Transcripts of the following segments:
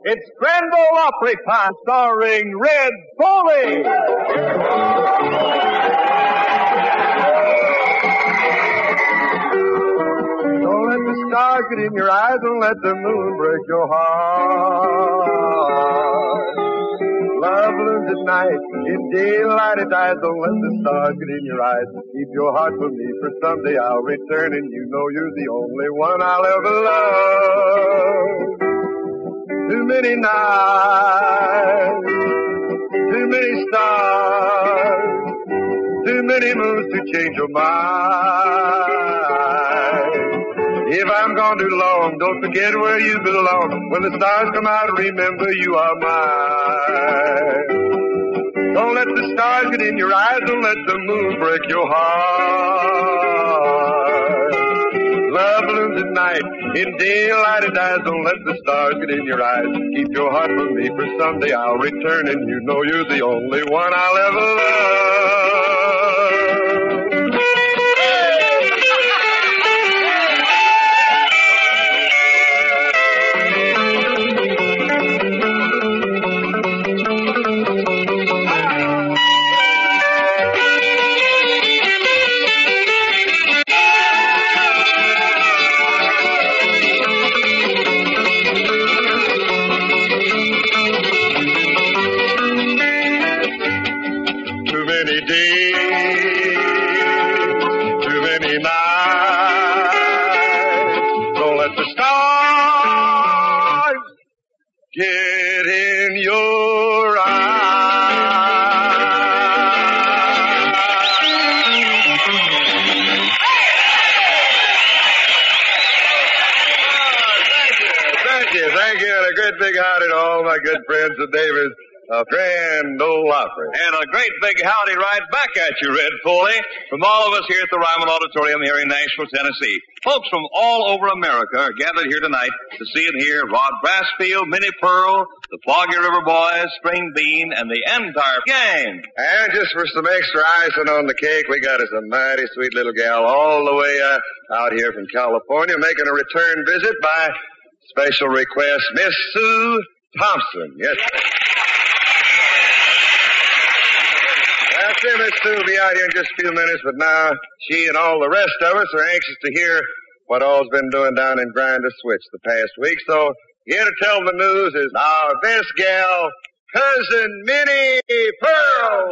It's Grand Ole Opry Time, starring Red Foley. Don't let the stars get in your eyes, don't let the moon break your heart. Love blooms at night, in daylight it dies, don't let the stars get in your eyes. Keep your heart for me, for someday I'll return, and you know you're the only one I'll ever love. Too many nights, too many stars, too many moons to change your mind. If I'm gone too long, don't forget where you belong. When the stars come out, remember you are mine. Don't let the stars get in your eyes, don't let the moon break your heart. Love blooms at night, in daylight it dies, don't let the stars get in your eyes. Keep your heart for me, for someday I'll return, and you know you're the only one I'll ever love. Get in your eyes. Thank you. And a great big howdy to all my good friends at Davis of Grand Ole Opry. And a great big howdy right back at you, Red Foley, from all of us here at the Ryman Auditorium here in Nashville, Tennessee. Folks from all over America are gathered here tonight to see and hear Rod Brassfield, Minnie Pearl, the Foggy River Boys, Spring Bean, and the entire gang. And just for some extra icing on the cake, we got us a mighty sweet little gal all the way out here from California, making a return visit by special request, Miss Sue Thompson. Yes. That's it, Miss Sue will be out here in just a few minutes, but now she and all the rest of us are anxious to hear what all's been doing down in Grinder Switch the past week. So here to tell the news is our best gal, Cousin Minnie Pearl.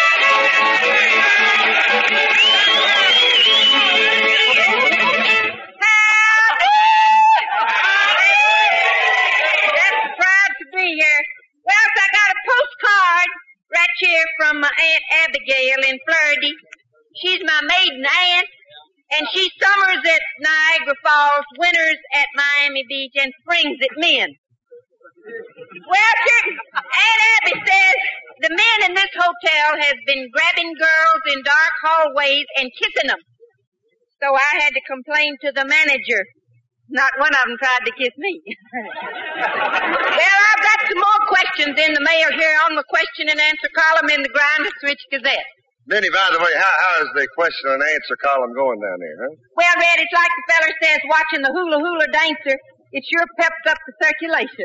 Just proud to be here. Well, I got a postcard right here from my Aunt Abigail in Florida. She's my maiden aunt, and she summers at Niagara Falls, winters at Miami Beach, and springs at men. Well, Aunt Abby says the men in this hotel have been grabbing girls in dark hallways and kissing them. So I had to complain to the manager. Not one of them tried to kiss me. Well, I've got some more questions in the mail here on the question and answer column in the Grinder Switch Gazette. Minnie, by the way, how is the question and answer column going down there, huh? Well, Red, it's like the feller says watching the hula hula dancer. It sure peps up the circulation.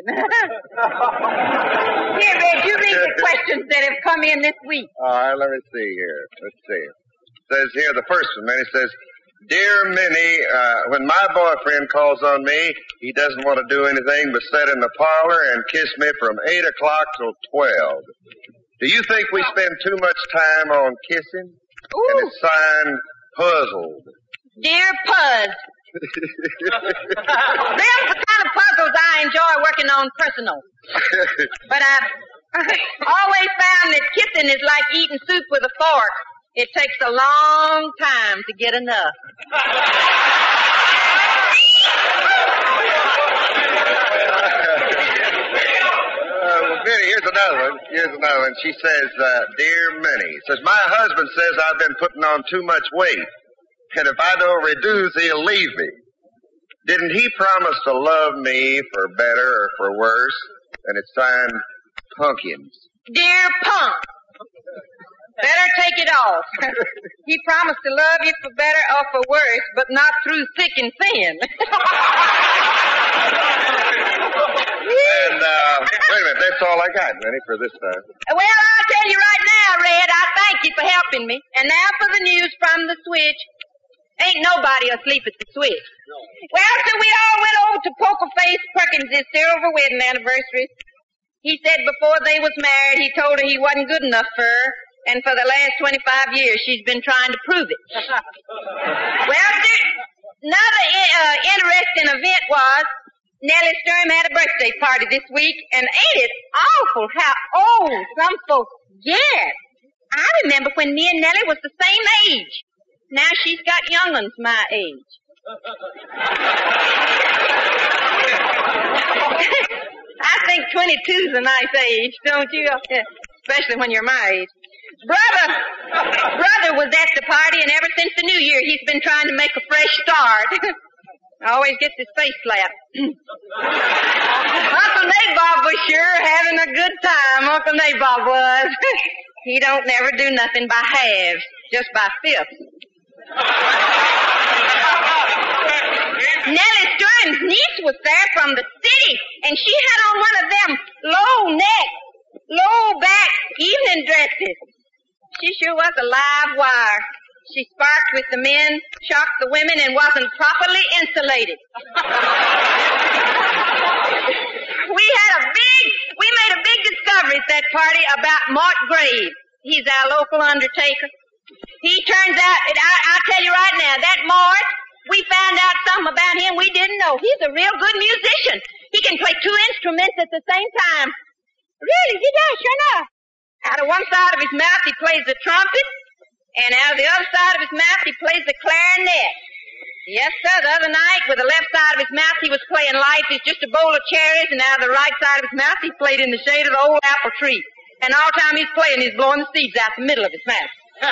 Here, Red, you read the questions that have come in this week. All right, let me see here. Let's see. It says here, the first one, Minnie, says, Dear Minnie, when my boyfriend calls on me, he doesn't want to do anything but sit in the parlor and kiss me from 8 o'clock till 12. Do you think we spend too much time on kissing? Ooh. And it's signed, Puzzled. Dear Puzz. Them's the kind of puzzles I enjoy working on personal. But I've always found that kissing is like eating soup with a fork. It takes a long time to get enough. Minnie, here's another one. She says, Dear Minnie, says, my husband says I've been putting on too much weight, and if I don't reduce, he'll leave me. Didn't he promise to love me for better or for worse? And it's signed, Pumpkins. Dear Punk, better take it off. He promised to love you for better or for worse, but not through thick and thin. And Wait a minute, that's all I got, Minnie, for this time. Well, I'll tell you right now, Red, I thank you for helping me. And now for the news from the switch. Ain't nobody asleep at the switch. No. Well, so we all went over to Poker Face Perkins' silver wedding anniversary. He said before they was married, he told her he wasn't good enough for her. And for the last 25 years, she's been trying to prove it. Well, another interesting event was Nellie Sturm had a birthday party this week, and ain't it awful how old some folks get? I remember when me and Nellie was the same age. Now she's got young'uns my age. I think 22's a nice age, don't you? Especially when you're my age. Brother was at the party, and ever since the New Year, he's been trying to make a fresh start. Always gets his face slapped. Uncle Nabob was sure having a good time. Uncle Nabob was. He don't never do nothing by halves, just by fifths. Nellie Stern's niece was there from the city, and she had on one of them low-neck, low-back evening dresses. She sure was a live wire. She sparked with the men, shocked the women, and wasn't properly insulated. We made a big discovery at that party about Mort Graves. He's our local undertaker. He turns out, I'll tell you right now, that Mort, we found out something about him we didn't know. He's a real good musician. He can play two instruments at the same time. Really, he does, sure enough. Out of one side of his mouth, he plays the trumpet, and out of the other side of his mouth, he plays the clarinet. Yes, sir, the other night, with the left side of his mouth, he was playing Life is Just a Bowl of Cherries, and out of the right side of his mouth, he played In the Shade of the Old Apple Tree. And all the time he's playing, he's blowing the seeds out the middle of his mouth.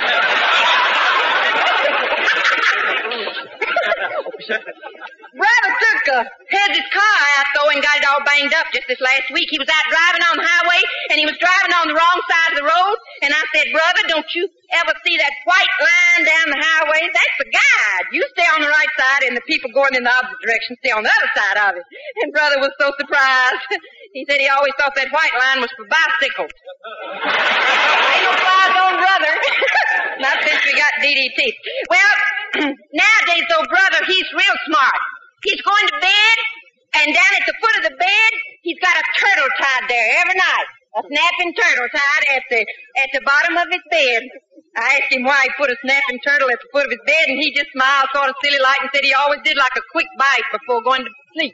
Brother had his car out, though, and got it all banged up just this last week. He was out driving on the highway, and he was driving on the wrong side of the road. And I said, brother, don't you ever see that white line down the highway? That's the guide. You stay on the right side, and the people going in the opposite direction stay on the other side of it. And brother was so surprised. He said he always thought that white line was for bicycles. Ain't no flies on brother. Not since we got DDT. Well, nowadays, though, brother, he's real smart. He's going to bed, and down at the foot of the bed, he's got a turtle tied there every night. A snapping turtle tied at the bottom of his bed. I asked him why he put a snapping turtle at the foot of his bed, and he just smiled sort of silly-like and said he always did like a quick bite before going to sleep.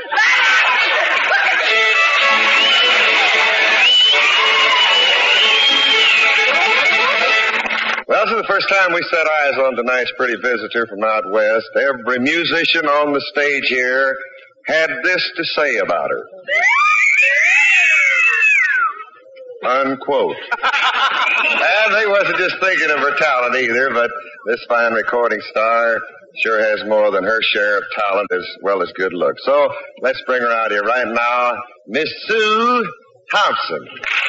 Well, this is the first time we set eyes on tonight's pretty visitor from out west. Every musician on the stage here had this to say about her. Unquote. And they wasn't just thinking of her talent either, but this fine recording star sure has more than her share of talent as well as good looks. So let's bring her out here right now, Miss Sue Thompson.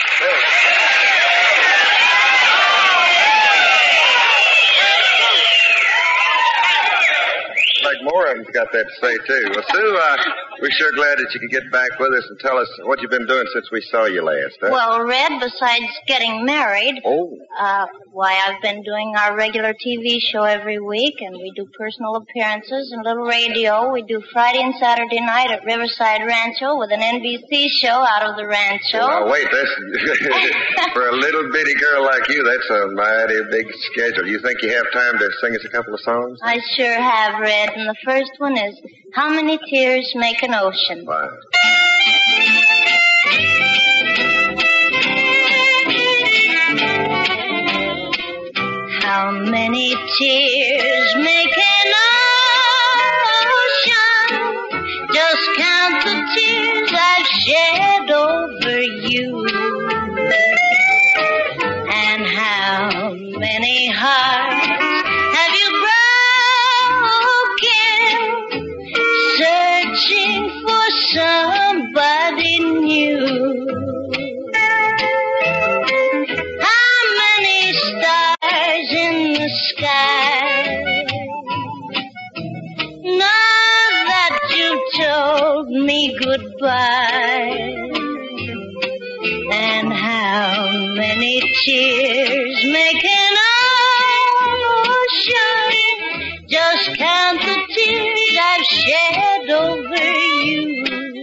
Like more of them's got that to say, too. Well, Sue, we're sure glad that you could get back with us and tell us what you've been doing since we saw you last, huh? Well, Red, besides getting married, why, I've been doing our regular TV show every week, and we do personal appearances and little radio. We do Friday and Saturday night at Riverside Rancho with an NBC show out of the rancho. Well, wait, that's for a little bitty girl like you, that's a mighty big schedule. You think you have time to sing us a couple of songs? I sure have, Red. And the first one is, How Many Tears Make an Ocean? Wow. How many tears make an ocean? Just count the tears I've shed over you. And how many hearts have you broken, searching for somebody new? How many stars in the sky? Now that you told me goodbye. tears make an ocean. Just count the tears I've shed over you.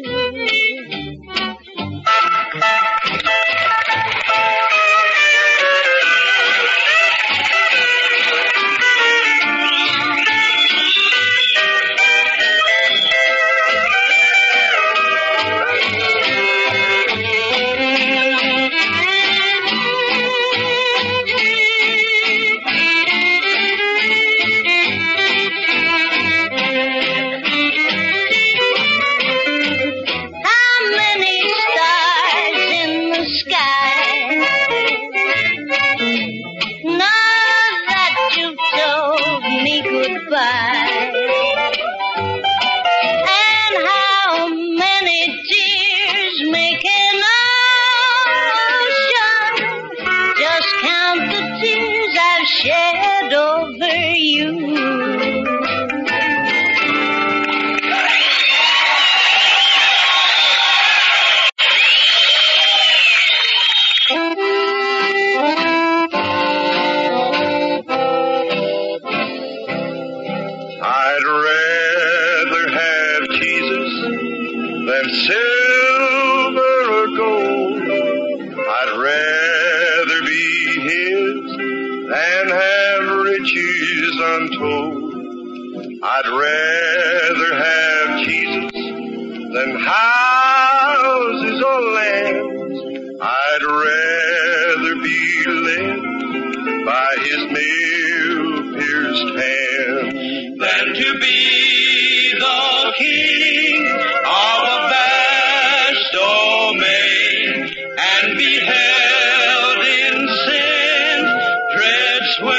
I'd rather have Jesus than houses or lands. I'd rather be led by his nail-pierced hand than to be the king of a vast domain and be held in sin's dread sway.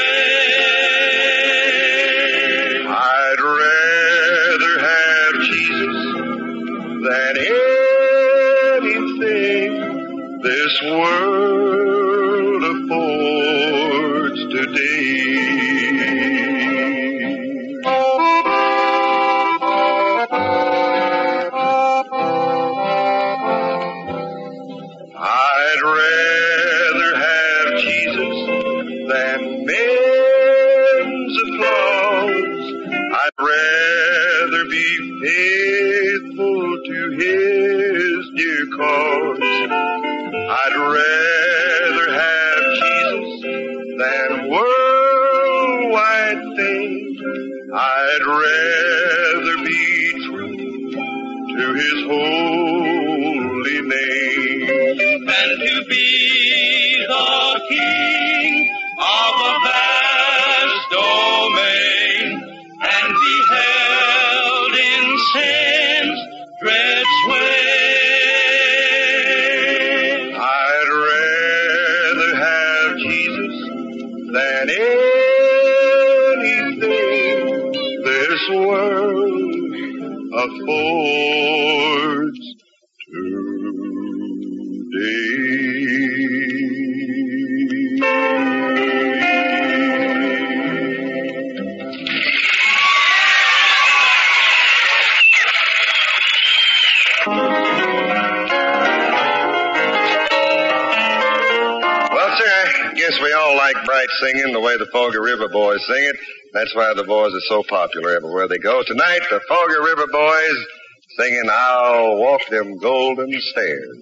This world affords today. I'd rather have Jesus than men's applause. I'd rather be faithful to his dear cause. I'd rather have Jesus than worldwide fame. I'd rather be true to his holy name than to be the king of a vast domain and be held in sin's dread sway. Than anything this world affords We all like bright singing the way the Foggy River Boys sing it. That's why the boys are so popular everywhere they go. Tonight, the Foggy River Boys singing I'll Walk Them Golden Stairs.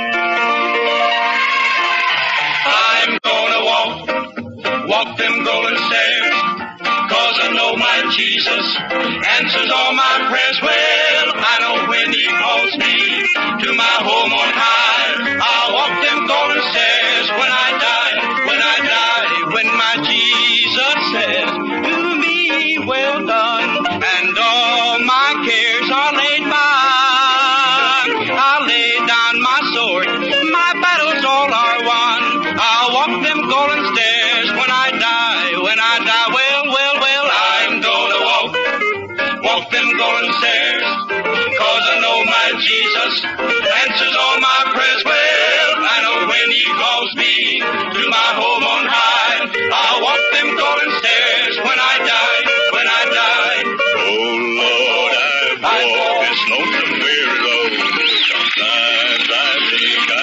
I'm gonna walk them golden stairs, 'cause I know my Jesus answers all my prayers. Well, I know when he calls me to my home on high, I'll walk them golden stairs when I die, when my Jesus says to me, well done, and all my cares are laid by. I'll lay down my sword, my battles all are won. I'll walk them golden stairs when I die, well, I'm gonna walk them golden stairs, 'cause I know my Jesus answers all my prayers. Well, I know when he calls me to my home on high, I'll walk them golden stairs when I die. Oh Lord, I've walked this lonesome weary road. Sometimes I think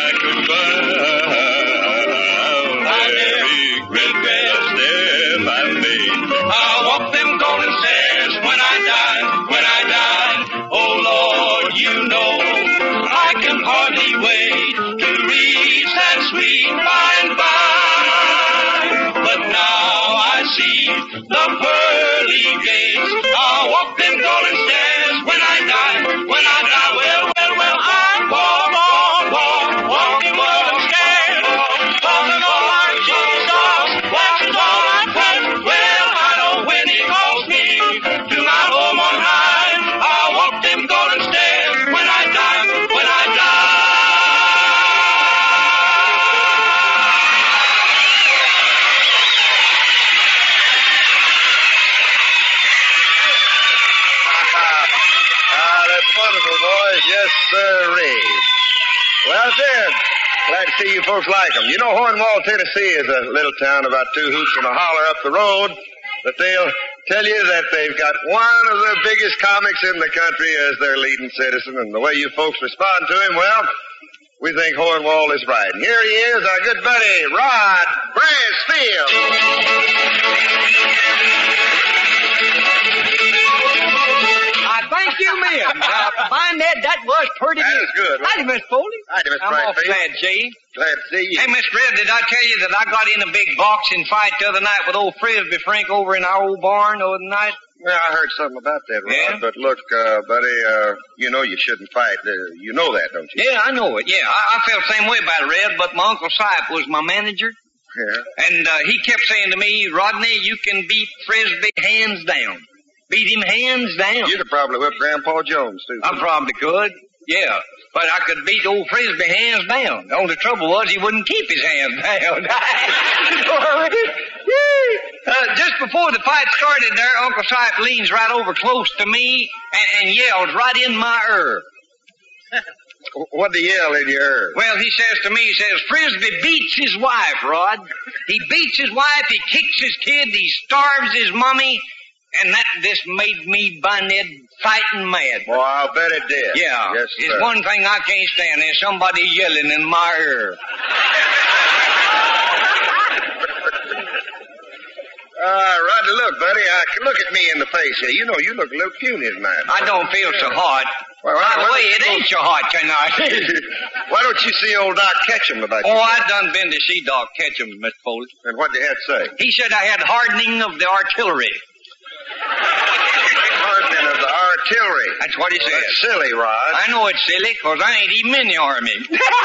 sir. Glad to see you folks like them. You know, Hornwall, Tennessee is a little town about 2 hoots and a holler up the road, but they'll tell you that they've got one of the biggest comics in the country as their leading citizen, and the way you folks respond to him, well, we think Hornwall is right. And here he is, our good buddy, Rod Bransfield. Thank you, ma'am. Ned, that was pretty good. That is good. Howdy, Miss Foley. Howdy, Mr. I'm awful Bransfield. glad to see you. Glad to see you. Hey, Miss Red, did I tell you that I got in a big boxing fight the other night with old Frisbee Frank over in our old barn the other night? Well, I heard something about that, Rod, Yeah? but look, buddy, you know you shouldn't fight. You know that, don't you? Yeah, I know it. Yeah, I felt the same way about it, Red, but my Uncle Sipe was my manager. Yeah. And he kept saying to me, Rodney, you can beat Frisbee hands down. Beat him hands down. You could probably whip Grandpa Jones, too. I probably could, yeah. But I could beat old Frisbee hands down. The only trouble was he wouldn't keep his hands down. Just before the fight started there, Uncle Sipe leans right over close to me and yells right in my ear. What'd he yell in your ear? Well, he says to me, he says, Frisbee beats his wife, Rod. He beats his wife, he kicks his kid, he starves his mommy, and that just made me, by Ned, fighting mad. Well, I'll bet it did. Yeah. Yes, It's sir. one thing I can't stand is somebody yelling in my ear. Rodney, look, buddy, look at me in the face here. You know, you look a little puny tonight. I don't feel so hot. Well, By the way, it ain't so hot tonight. Why don't you see old Doc Ketchum about you? Oh, I done been to see Doc Ketchum, Mr. Foley. And what'd you have to say? He said I had hardening of the artillery. Hardening of the artillery. That's what he Well, said. that's silly, Rod. I know it's silly, 'cause I ain't even in the army.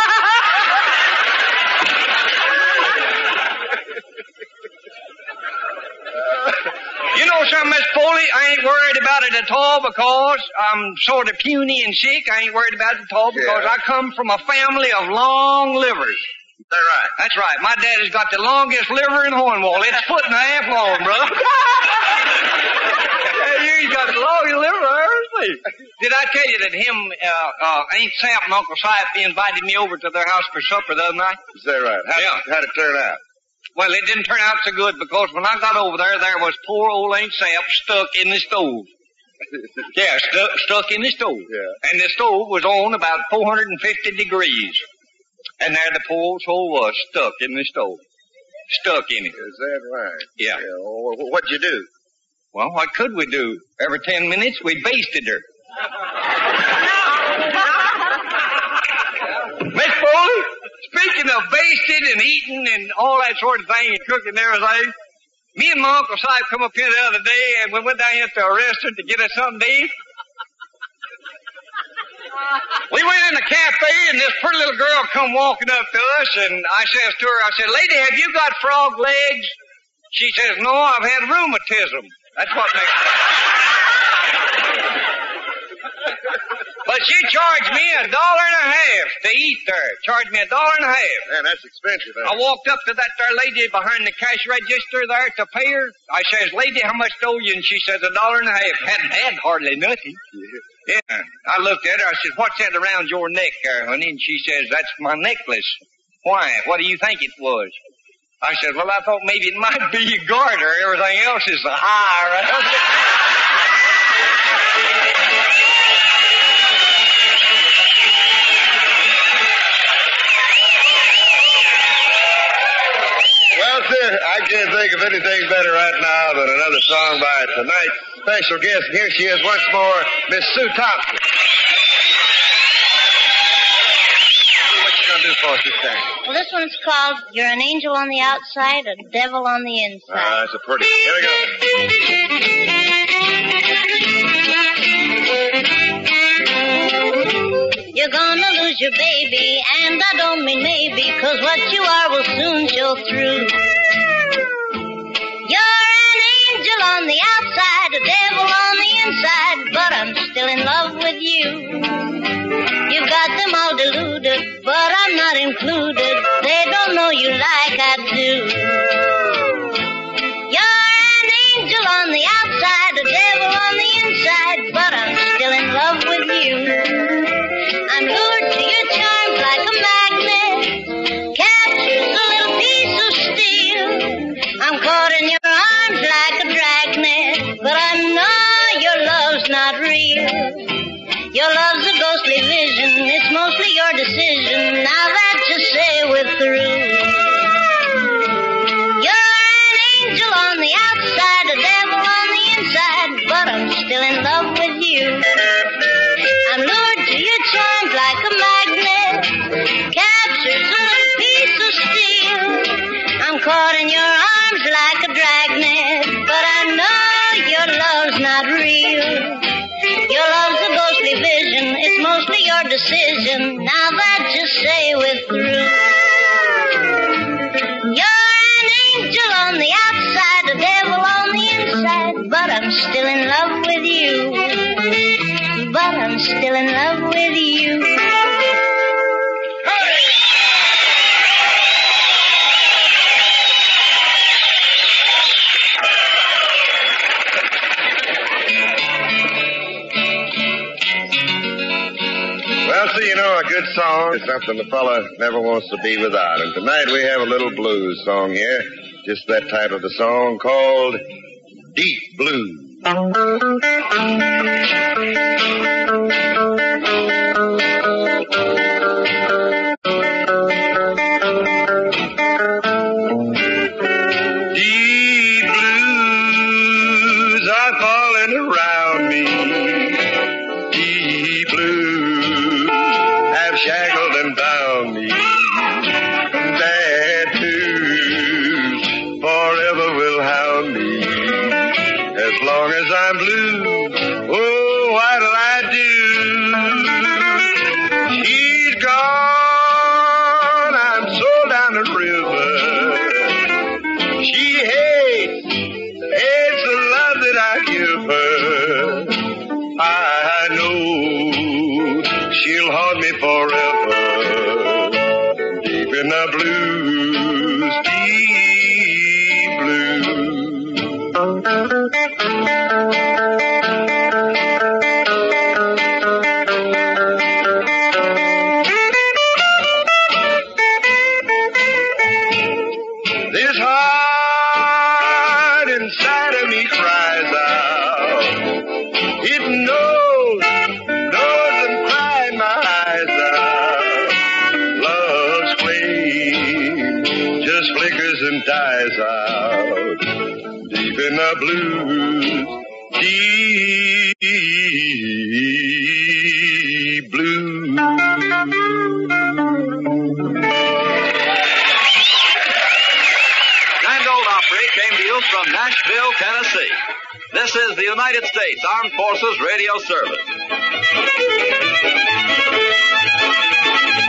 You know something, Miss Foley? I ain't worried about it at all because I'm sort of puny and sick. I ain't worried about it at all because Yeah. I come from a family of long livers. Is that right? That's right. My daddy's got the longest liver in Hornwall. It's 1.5 feet long, brother. He's got the longest liver I ever seen. Did I tell you that Aunt Sap and Uncle Sipe invited me over to their house for supper the other night? Is that right? How'd it turn out? Well, it didn't turn out so good because when I got over there was poor old Aunt Sap stuck in the stove. Yeah, stuck in the stove. Yeah. And the stove was on about 450 degrees. And there the poor old soul was, stuck in the stove. Stuck in it. Is that right? Yeah. Well, what'd you do? Well, what could we do? Every 10 minutes we basted her. Miss Foley, speaking of basting and eating and all that sort of thing and cooking and everything, me and my Uncle Sipe come up here the other day and we went down here to a restaurant to get us something to eat. We went in the cafe and this pretty little girl come walking up to us and I says to her, I said, lady, have you got frog legs? She says, no, I've had rheumatism. That's what makes But she charged me $1.50 to eat there. Charged me $1.50. Man, that's expensive. I walked up to that there lady behind the cash register there to pay her. I says, lady, how much do you? And she says, $1.50. Hadn't had hardly nothing. Yeah. I looked at her. I said, what's that around your neck there, honey? And she says, that's my necklace. Why? What do you think it was? I said, well, I thought maybe it might be your garter. Everything else is the high. Well, sir, I can't think of anything better right now than another song by tonight's special guest. Here she is once more, Miss Sue Thompson. What you gonna do for us this time? Well, this one's called You're an Angel on the Outside, a Devil on the Inside. That's a pretty. Here we go. You're gonna lose your baby, and I don't mean maybe, 'cause what you are will soon show through. You're an angel on the outside, a devil on the inside, but I'm still in love with you. You got them all deluded, but I'm not included. They don't know you like I do. You're an angel on the outside, a devil on the inside, but I'm still in love with you. I'm lured to your charms like a decision. Now that you say we're through. You're an angel on the outside, a devil on the inside, but I'm still in love with you. I'm lured to your charms like a magnet, captured to a piece of steel. I'm caught in your arms like a dragnet, but I know your love's not real. Your love's a ghostly vision, it's mostly your decision. Now that you say we're through. You're an angel on the outside, a devil on the inside, but I'm still in love with you. But I'm still in love with you. Well, see, you know, a good song is something the fella never wants to be without. And tonight we have a little blues song here. Just that type of a song called Deep Blues. Deep blues are falling around me. Deep blues have shackled and bound me. Bad news forever will hound me. As long as I'm blue, oh, what'll I do? She's gone, I'm sold down the river. She hates the love that I give her. I know she'll haunt me forever. Deep in the blues, deep blues. This heart inside of me cries out. It knows I'm crying my eyes out. Love's flame just flickers and dies out. Deep in the blues, deep blues. Grand Ole Opry came to you from Nashville, Tennessee. This is the United States Armed Forces Radio Service.